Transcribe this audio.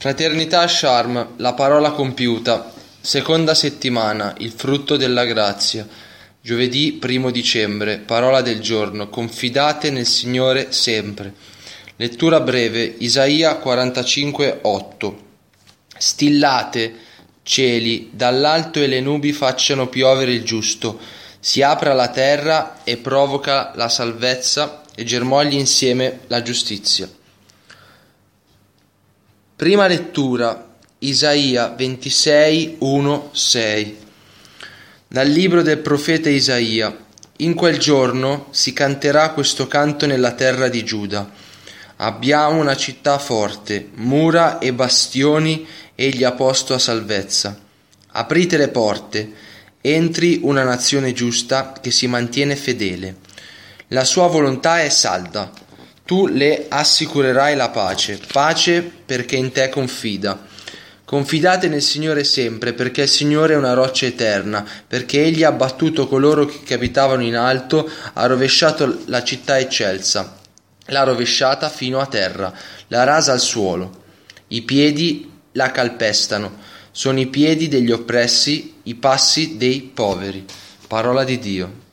Fraternità Sharm, la parola compiuta, seconda settimana, il frutto della grazia. Giovedì 1 dicembre, parola del giorno, confidate nel Signore sempre. Lettura breve, Isaia 45:8. Stillate, cieli, dall'alto e le nubi facciano piovere il giusto. Si apra la terra e provoca la salvezza e germogli insieme la giustizia. Prima lettura, Isaia 26:1-6. Dal libro del profeta Isaia. In quel giorno si canterà questo canto nella terra di Giuda. Abbiamo una città forte, mura e bastioni egli ha posto a salvezza. Aprite le porte, entri una nazione giusta che si mantiene fedele. La sua volontà è salda. Tu le assicurerai la pace perché in te confida. Confidate nel Signore sempre, perché il Signore è una roccia eterna, perché Egli ha abbattuto coloro che abitavano in alto, ha rovesciato la città eccelsa, l'ha rovesciata fino a terra, l'ha rasa al suolo. I piedi la calpestano, sono i piedi degli oppressi, i passi dei poveri. Parola di Dio.